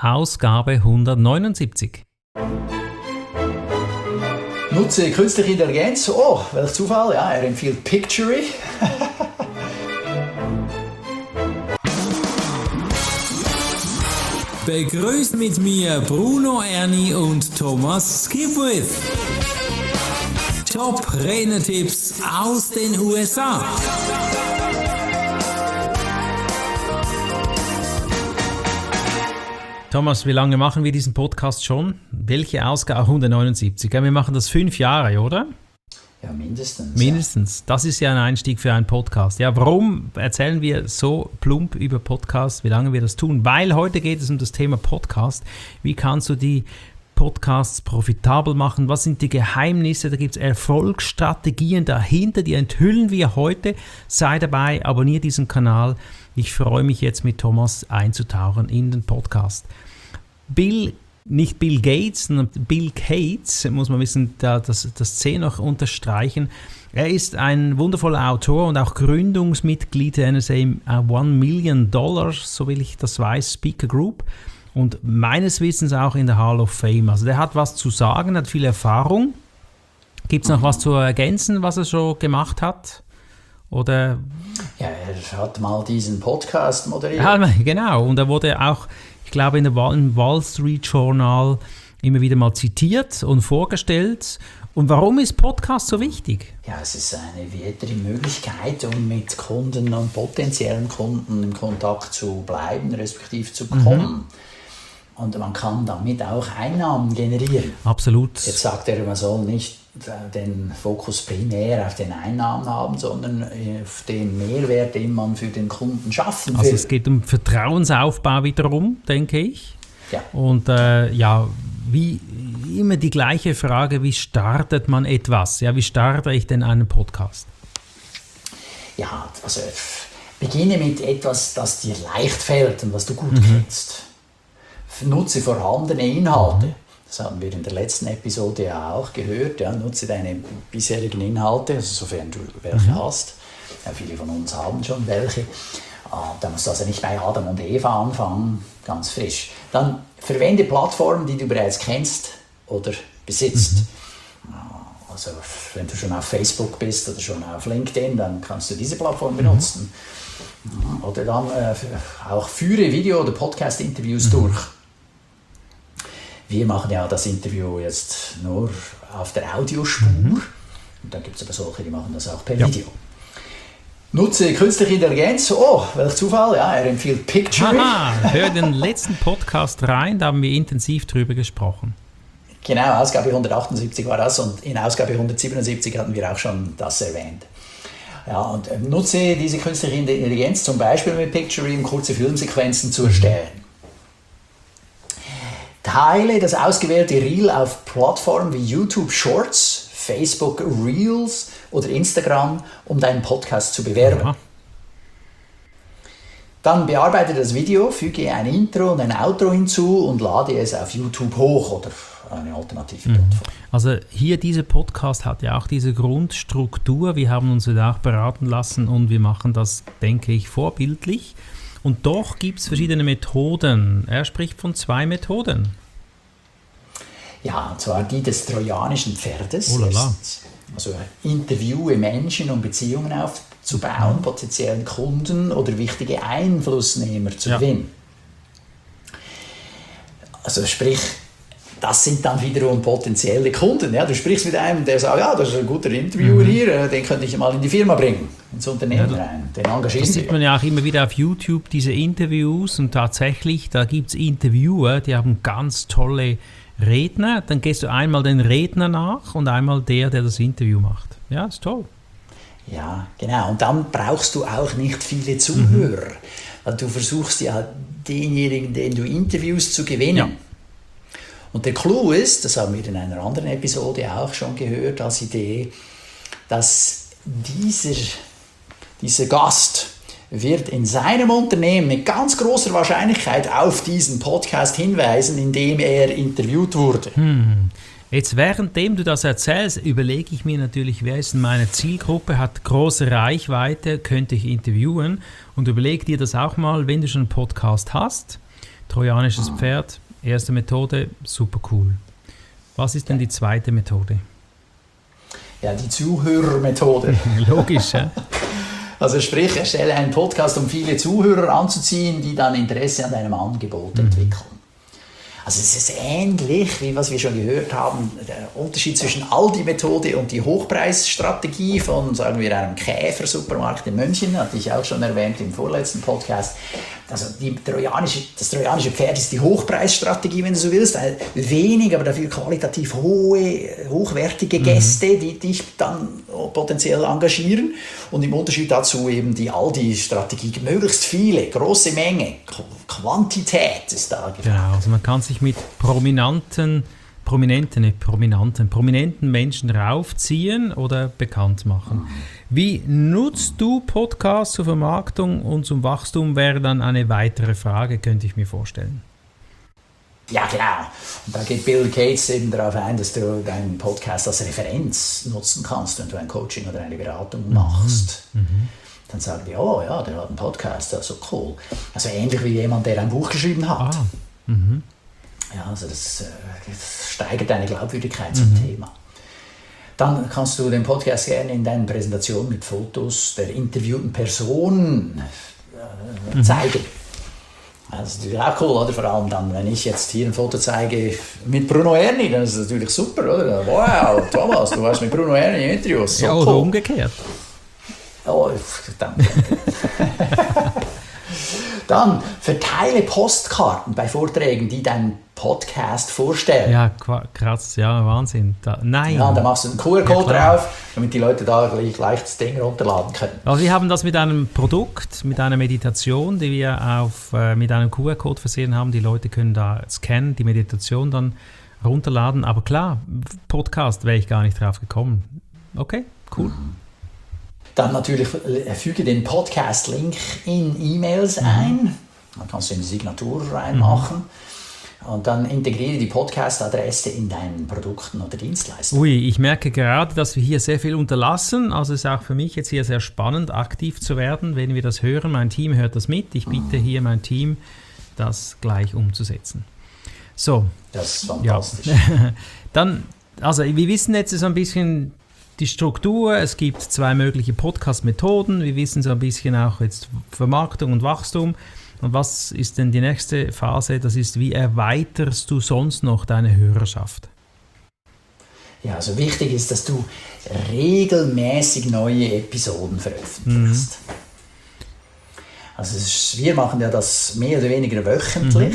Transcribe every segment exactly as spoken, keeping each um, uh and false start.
Ausgabe hundertneunundsiebzig. Nutze künstliche Intelligenz. Oh, welch Zufall. Ja, er empfiehlt Pictory. Begrüßt mit mir Bruno Erni und Thomas Skipwith. Top-Renner-Tipps aus den U S A. Thomas, wie lange machen wir diesen Podcast schon? Welche Ausgabe? hundertneunundsiebzig. Ja, wir machen das fünf Jahre, oder? Ja, mindestens. Mindestens. Ja. Das ist ja ein Einstieg für einen Podcast. Ja, warum erzählen wir so plump über Podcasts, wie lange wir das tun? Weil heute geht es um das Thema Podcast. Wie kannst du die Podcasts profitabel machen? Was sind die Geheimnisse? Da gibt es Erfolgsstrategien dahinter, die enthüllen wir heute. Sei dabei, abonniere diesen Kanal. Ich freue mich jetzt mit Thomas einzutauchen in den Podcast. Bill, nicht Bill Gates, sondern Bill Gates, muss man wissen, das, das C noch unterstreichen. Er ist ein wundervoller Autor und auch Gründungsmitglied der N S A One Million Dollar, so will ich das weiß, Speaker Group. Und meines Wissens auch in der Hall of Fame. Also der hat was zu sagen, hat viel Erfahrung. Gibt es noch was zu ergänzen, was er schon gemacht hat? Oder? Ja, er hat mal diesen Podcast moderiert. Ja, genau. Und er wurde auch, ich glaube, in der Wall, im Wall Street Journal immer wieder mal zitiert und vorgestellt. Und warum ist Podcast so wichtig? Ja, es ist eine weitere Möglichkeit, um mit Kunden und potenziellen Kunden in Kontakt zu bleiben, respektive zu kommen. Mhm. Und man kann damit auch Einnahmen generieren. Absolut. Jetzt sagt er, man soll nicht den Fokus primär auf den Einnahmen haben, sondern auf den Mehrwert, den man für den Kunden schaffen will. Also es geht um Vertrauensaufbau wiederum, denke ich. Ja. Und äh, ja, wie immer die gleiche Frage, wie startet man etwas? Ja, wie starte ich denn einen Podcast? Ja, also beginne mit etwas, das dir leicht fällt und was du gut mhm. kennst. Nutze vorhandene Inhalte. Mhm. Das haben wir in der letzten Episode ja auch gehört. Ja, nutze deine bisherigen Inhalte, also sofern du welche mhm. hast. Ja, viele von uns haben schon welche. Ah, da musst du also nicht bei Adam und Eva anfangen, ganz frisch. Dann verwende Plattformen, die du bereits kennst oder besitzt. Mhm. Also wenn du schon auf Facebook bist oder schon auf LinkedIn, dann kannst du diese Plattform benutzen. Mhm. Oder dann äh, auch führe Video- oder Podcast-Interviews mhm. durch. Wir machen ja das Interview jetzt nur auf der Audiospur. Mhm. Und dann gibt es aber solche, die machen das auch per ja. Video. Nutze künstliche Intelligenz. Oh, welch Zufall. Ja, er empfiehlt Pictory. Aha, hör den letzten Podcast rein, da haben wir intensiv drüber gesprochen. Genau, Ausgabe hundertachtundsiebzig war das und in Ausgabe hundertsiebenundsiebzig hatten wir auch schon das erwähnt. Ja, und äh, nutze diese künstliche Intelligenz zum Beispiel mit Pictory, um kurze Filmsequenzen zu erstellen. Teile das ausgewählte Reel auf Plattformen wie YouTube Shorts, Facebook Reels oder Instagram, um deinen Podcast zu bewerben. Ja. Dann bearbeite das Video, füge ein Intro und ein Outro hinzu und lade es auf YouTube hoch oder eine alternative mhm. Plattform. Also hier, dieser Podcast hat ja auch diese Grundstruktur. Wir haben uns da auch beraten lassen und wir machen das, denke ich, vorbildlich. Und doch gibt es verschiedene Methoden. Er spricht von zwei Methoden. Ja, und zwar die des trojanischen Pferdes. Oh la la. Also interviewe Menschen, um Beziehungen aufzubauen, mhm. potenziellen Kunden oder wichtige Einflussnehmer zu ja. gewinnen. Also sprich, das sind dann wiederum potenzielle Kunden. Ja, du sprichst mit einem, der sagt, ja, das ist ein guter Interviewer mhm. hier, den könnte ich mal in die Firma bringen, ins Unternehmen ja, rein. Den engagierst Das sieht man ja auch immer wieder auf YouTube, diese Interviews. Und tatsächlich, da gibt es Interviewer, die haben ganz tolle Redner. Dann gehst du einmal den Redner nach und einmal der, der das Interview macht. Ja, ist toll. Ja, genau. Und dann brauchst du auch nicht viele Zuhörer. Mhm. Weil du versuchst ja denjenigen, den du interviewst, zu gewinnen. Ja. Und der Clou ist, das haben wir in einer anderen Episode auch schon gehört als Idee, dass dieser, dieser Gast wird in seinem Unternehmen mit ganz großer Wahrscheinlichkeit auf diesen Podcast hinweisen, in dem er interviewt wurde. Hm. Jetzt, währenddem du das erzählst, überlege ich mir natürlich, wer ist in meiner Zielgruppe, hat große Reichweite, könnte ich interviewen, und überleg dir das auch mal, wenn du schon einen Podcast hast. Trojanisches Pferd, erste Methode, super cool. Was ist denn die zweite Methode? Ja, die Zuhörermethode. Logisch, ja. Also sprich, erstelle einen Podcast, um viele Zuhörer anzuziehen, die dann Interesse an deinem Angebot mhm. entwickeln. Also es ist ähnlich, wie was wir schon gehört haben, der Unterschied zwischen Aldi-Methode und die Hochpreisstrategie von, sagen wir, einem Käfer-Supermarkt in München, hatte ich auch schon erwähnt im vorletzten Podcast. Also die trojanische, das trojanische Pferd ist die Hochpreisstrategie, wenn du so willst. Wenig, aber dafür qualitativ hohe, hochwertige Gäste, mhm. die dich dann potenziell engagieren. Und im Unterschied dazu eben die Aldi-Strategie, möglichst viele, große Menge, Quantität ist da gefragt. Genau, also man kann sich mit prominenten, prominenten, nicht prominenten, prominenten Menschen raufziehen oder bekannt machen. Wie nutzt du Podcasts zur Vermarktung und zum Wachstum, wäre dann eine weitere Frage, könnte ich mir vorstellen. Ja, genau. Und da geht Bill Gates eben darauf ein, dass du deinen Podcast als Referenz nutzen kannst, wenn du ein Coaching oder eine Beratung machst. Mhm. Mhm. Dann sagen die, oh ja, der hat einen Podcast, also cool. Also ähnlich wie jemand, der ein Buch geschrieben hat. Ah. Mhm. Ja, also das, das steigert deine Glaubwürdigkeit zum mhm. Thema. Dann kannst du den Podcast gerne in deinen Präsentationen mit Fotos der interviewten Person äh, mhm. zeigen. Das ist natürlich auch cool, oder? Vor allem dann, wenn ich jetzt hier ein Foto zeige mit Bruno Erni, dann ist das natürlich super, oder? Wow, Thomas, du warst mit Bruno Erni im Interview. So ja, oder cool. Umgekehrt. Oh, danke. Dann verteile Postkarten bei Vorträgen, die deinen Podcast vorstellen. Ja, krass, ja, Wahnsinn. Da, nein. Ja, da machst du einen Q R-Code ja, drauf, damit die Leute da gleich, gleich das Ding runterladen können. Also wir haben das mit einem Produkt, mit einer Meditation, die wir auf, äh, mit einem Q R-Code versehen haben. Die Leute können da scannen, die Meditation dann runterladen. Aber klar, Podcast wäre ich gar nicht drauf gekommen. Okay, cool. Mhm. Dann natürlich füge den Podcast-Link in E-Mails mhm. ein. Dann kannst du eine Signatur reinmachen. Mhm. Und dann integriere die Podcast-Adresse in deinen Produkten oder Dienstleistungen. Ui, ich merke gerade, dass wir hier sehr viel unterlassen. Also es ist auch für mich jetzt hier sehr spannend, aktiv zu werden, wenn wir das hören. Mein Team hört das mit. Ich bitte hier mein Team, das gleich umzusetzen. So. Das ist fantastisch. Ja. Dann, also wir wissen jetzt so ein bisschen die Struktur, es gibt zwei mögliche Podcast-Methoden, wir wissen so ein bisschen auch jetzt Vermarktung und Wachstum. Und was ist denn die nächste Phase? Das ist, wie erweiterst du sonst noch deine Hörerschaft? Ja, also wichtig ist, dass du regelmäßig neue Episoden veröffentlichst. Mhm. Also es ist, wir machen ja das mehr oder weniger wöchentlich.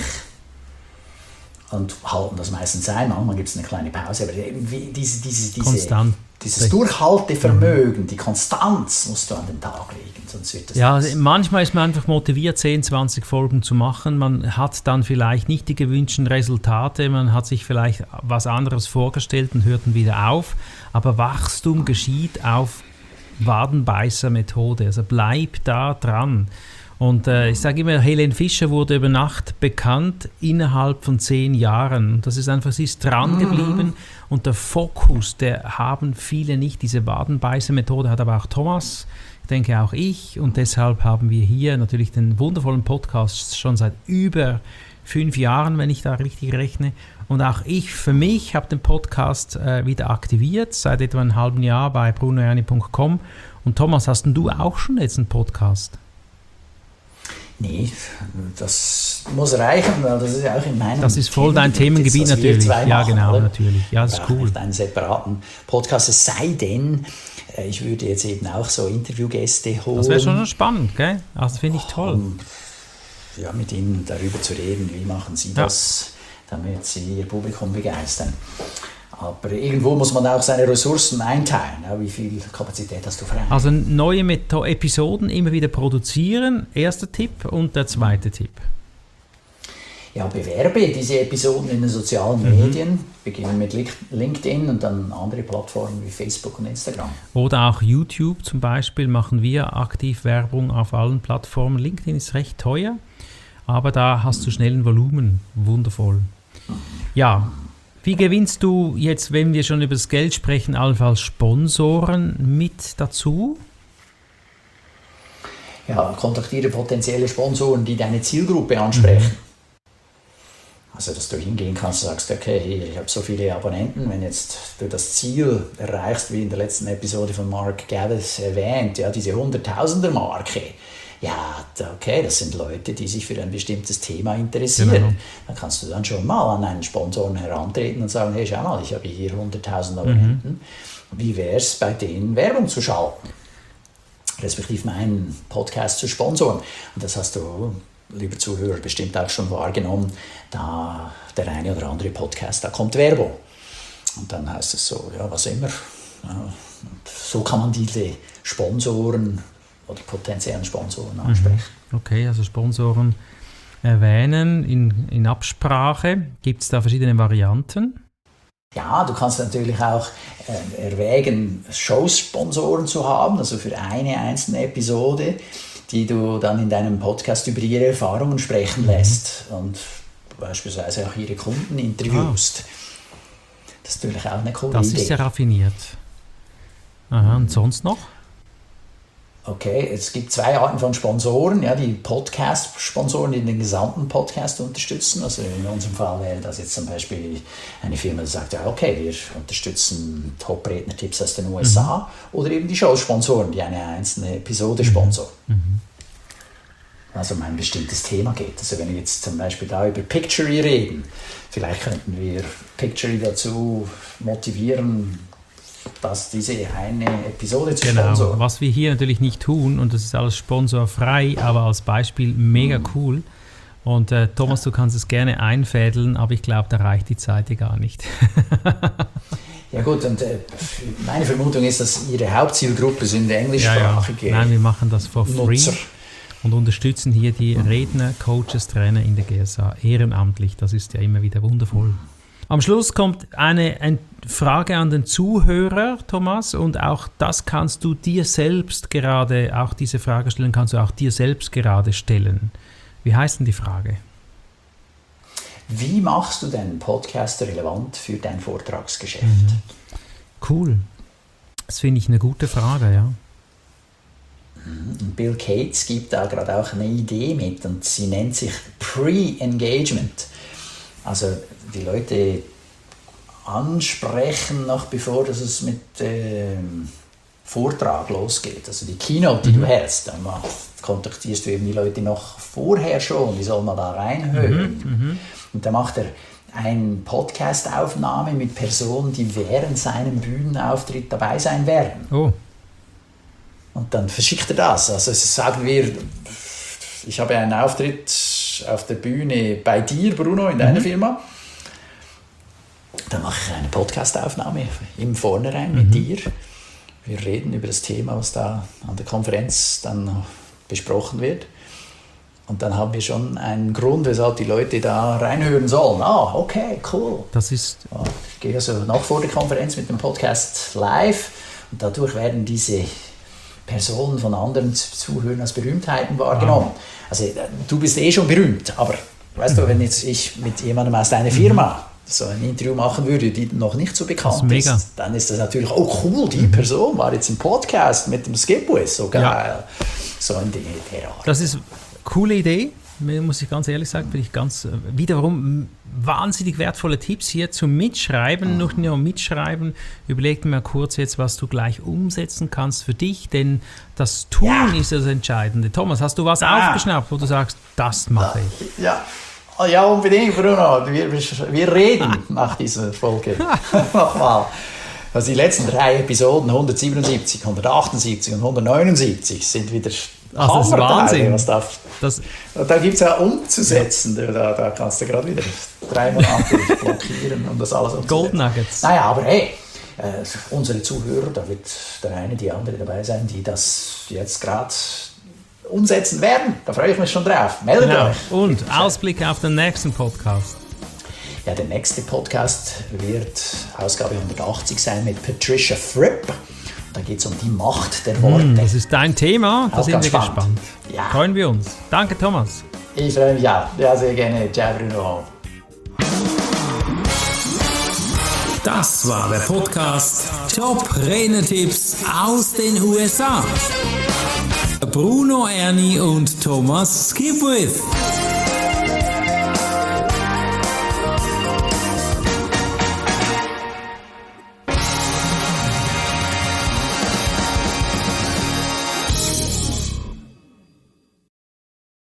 Mhm. Und halten das meistens ein. Manchmal gibt es eine kleine Pause, aber diese, diese, diese, Konstant. Dieses Durchhaltevermögen, die Konstanz musst du an den Tag legen, sonst wird das ja, nichts. Manchmal ist man einfach motiviert, zehn, zwanzig Folgen zu machen. Man hat dann vielleicht nicht die gewünschten Resultate, man hat sich vielleicht was anderes vorgestellt und hört dann wieder auf. Aber Wachstum geschieht auf Wadenbeißer-Methode, also bleib da dran. Und äh, ich sage immer, Helene Fischer wurde über Nacht bekannt innerhalb von zehn Jahren. Und das ist einfach, sie ist dran geblieben. Mhm. Und der Fokus, der haben viele nicht. Diese Wadenbeißer-Methode hat aber auch Thomas, ich denke auch ich. Und deshalb haben wir hier natürlich den wundervollen Podcast schon seit über fünf Jahren, wenn ich da richtig rechne. Und auch ich für mich habe den Podcast äh, wieder aktiviert, seit etwa einem halben Jahr bei bruno erni punkt com. Und Thomas, hast denn du auch schon jetzt einen Podcast? Nee, das muss reichen, weil das ist ja auch in meinem Das ist voll dein Themengebiet natürlich. Ja, genau, oder? Natürlich. Ja, das ist cool. Nicht einen separaten Podcast, es sei denn, ich würde jetzt eben auch so Interviewgäste holen. Das wäre schon spannend, gell? Also das finde ich toll. Um, ja, mit ihnen darüber zu reden, wie machen sie das, ja. damit sie ihr Publikum begeistern. Aber irgendwo muss man auch seine Ressourcen einteilen. Ja, wie viel Kapazität hast du frei? Also neue Metho- Episoden immer wieder produzieren, erster Tipp. Und der zweite Tipp? Ja, bewerbe diese Episoden in den sozialen mhm. Medien. Beginnen mit LinkedIn und dann andere Plattformen wie Facebook und Instagram. Oder auch YouTube zum Beispiel machen wir aktiv Werbung auf allen Plattformen. LinkedIn ist recht teuer, aber da hast du schnell ein Volumen. Wundervoll. Ja. Wie gewinnst du jetzt, wenn wir schon über das Geld sprechen, allenfalls Sponsoren mit dazu? Ja, kontaktiere potenzielle Sponsoren, die deine Zielgruppe ansprechen. Also, dass du hingehen kannst und sagst, okay, ich habe so viele Abonnenten, wenn jetzt du das Ziel erreichst, wie in der letzten Episode von Mark Gavis erwähnt, ja, diese Hunderttausender-Marke, ja, okay, das sind Leute, die sich für ein bestimmtes Thema interessieren. Genau. Dann kannst du dann schon mal an einen Sponsoren herantreten und sagen, hey, schau mal, ich habe hier hunderttausend Abonnenten. Mhm. Wie wäre es, bei denen Werbung zu schalten? Respektive meinen Podcast zu sponsoren. Und das hast du, lieber Zuhörer, bestimmt auch schon wahrgenommen, da der eine oder andere Podcast, da kommt Werbung. Und dann heißt es so, ja, was immer. Ja, so kann man diese Sponsoren oder potenziellen Sponsoren ansprechen. Okay, also Sponsoren erwähnen in, in Absprache. Gibt es da verschiedene Varianten? Ja, du kannst natürlich auch äh, erwägen, Showsponsoren zu haben, also für eine einzelne Episode, die du dann in deinem Podcast über ihre Erfahrungen sprechen lässt und beispielsweise auch ihre Kunden interviewst. Ah. Das ist natürlich auch eine coole das Idee. Das ist sehr raffiniert. Aha, und sonst noch? Okay, es gibt zwei Arten von Sponsoren, ja, die Podcast-Sponsoren, die den gesamten Podcast unterstützen. Also in unserem Fall wäre das jetzt zum Beispiel eine Firma, die sagt, ja, okay, wir unterstützen Top-Redner-Tipps aus den U S A. Mhm. Oder eben die Show-Sponsoren, die eine einzelne Episode sponsoren. Mhm. Also um ein bestimmtes Thema geht. Also wenn wir jetzt zum Beispiel da über Pictory reden, vielleicht könnten wir Pictory dazu motivieren, dass diese eine Episode zu genau, sponsoren. Was wir hier natürlich nicht tun, und das ist alles sponsorfrei, aber als Beispiel mega cool. Und äh, Thomas, ja. Du kannst es gerne einfädeln, aber ich glaube, da reicht die Zeit dir gar nicht. Ja gut, und äh, meine Vermutung ist, dass Ihre Hauptzielgruppe sind englischsprachige ja, ja. Nein, wir machen das for free Nutzer. Und unterstützen hier die Redner, Coaches, Trainer in der G S A ehrenamtlich. Das ist ja immer wieder wundervoll. Am Schluss kommt eine, eine Frage an den Zuhörer, Thomas, und auch das kannst du dir selbst gerade, auch diese Frage stellen, kannst du auch dir selbst gerade stellen. Wie heißt denn die Frage? Wie machst du deinen Podcast relevant für dein Vortragsgeschäft? Mhm. Cool. Das finde ich eine gute Frage, ja. Bill Gates gibt da gerade auch eine Idee mit und sie nennt sich Pre-Engagement. Also die Leute ansprechen, noch bevor dass es mit dem Vortrag losgeht. Also die Keynote, die mhm. du hältst, dann kontaktierst du eben die Leute noch vorher schon, die sollen mal da reinhören. Mhm. Und dann macht er eine Podcast-Aufnahme mit Personen, die während seinem Bühnenauftritt dabei sein werden. Oh. Und dann verschickt er das. Also sagen wir, ich habe einen Auftritt auf der Bühne bei dir, Bruno, in deiner mhm. Firma. Dann mache ich eine Podcast-Aufnahme im Vornherein mhm. mit dir. Wir reden über das Thema, was da an der Konferenz dann besprochen wird. Und dann haben wir schon einen Grund, weshalb die Leute da reinhören sollen. Ah, okay, cool. Das ist ja, ich gehe also noch vor der Konferenz mit dem Podcast live und dadurch werden diese Personen von anderen Zuhörern als Berühmtheiten wahrgenommen. Ah. Also du bist eh schon berühmt, aber weißt du, wenn jetzt ich mit jemandem aus deiner Firma so ein Interview machen würde, die noch nicht so bekannt ist, ist dann ist das natürlich, oh cool, die Person war jetzt im Podcast mit dem Skipwith, so geil. Ja. So in der Art. Das ist eine coole Idee, muss ich ganz ehrlich sagen, finde ich ganz, wiederum wahnsinnig wertvolle Tipps hier zum Mitschreiben, mhm. nicht nur mitschreiben, überleg dir mal kurz jetzt, was du gleich umsetzen kannst für dich, denn das Tun ja. ist das Entscheidende. Thomas, hast du was ah. aufgeschnappt, wo du sagst, das mache ich? Ja. Ja, unbedingt, Bruno. Wir, wir reden ah. nach dieser Folge nochmal. Also die letzten drei Episoden, hundertsiebenundsiebzig, hundertachtundsiebzig und hundertneunundsiebzig, sind wieder also das ist Wahnsinn. Was da das da gibt es ja umzusetzen. Ja. Da, da kannst du gerade wieder drei Monate blockieren, um das alles umzusetzen. Gold Nuggets. Naja, aber hey, äh, unsere Zuhörer, da wird der eine, die andere dabei sein, die das jetzt gerade umsetzen werden. Da freue ich mich schon drauf. Meldet genau. euch. Und Ausblick auf den nächsten Podcast. Ja, der nächste Podcast wird Ausgabe hundertachtzig sein mit Patricia Fripp. Da geht es um die Macht der Worte. Mm, das ist dein Thema, da auch sind wir spannend. gespannt. Ja. Freuen wir uns. Danke, Thomas. Ich freue mich auch. Ja, sehr gerne. Ciao, Bruno. Das war der Podcast Top-Trainer-Tipps aus den U S A. Bruno Erni und Thomas Skipwith.